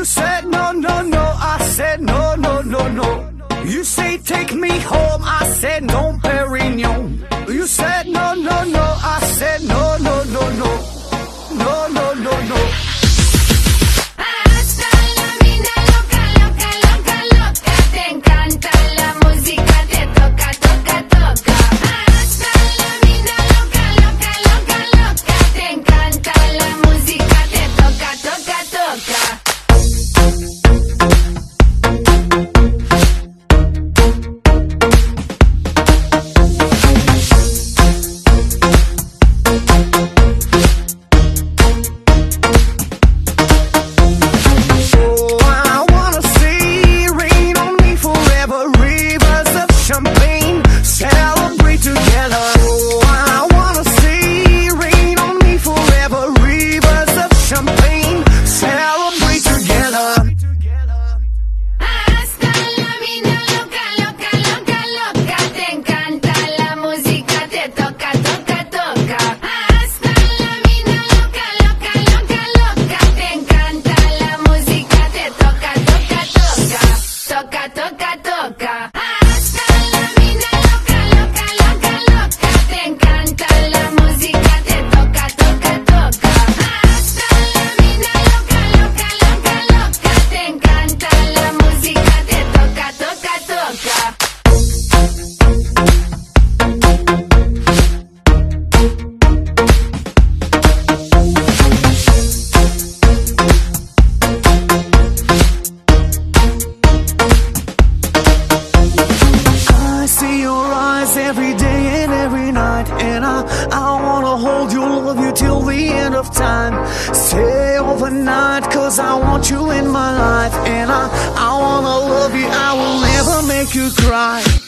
said no, no, no, I said no, no, no, no. You say take me home, I said no, Perignon. You said no, no, no, I said no, no, no, no. No, no, no, no. Hasta la mina loca, loca, loca, loca. Te encanta la música, te toca, toca, toca. Hasta la mina loca, loca, loca, loca. Te encanta la música, te toca, toca, toca. Every day and every night, and I wanna hold you, love you till the end of time. Stay overnight, cause I want you in my life, and I wanna love you, I will never make you cry.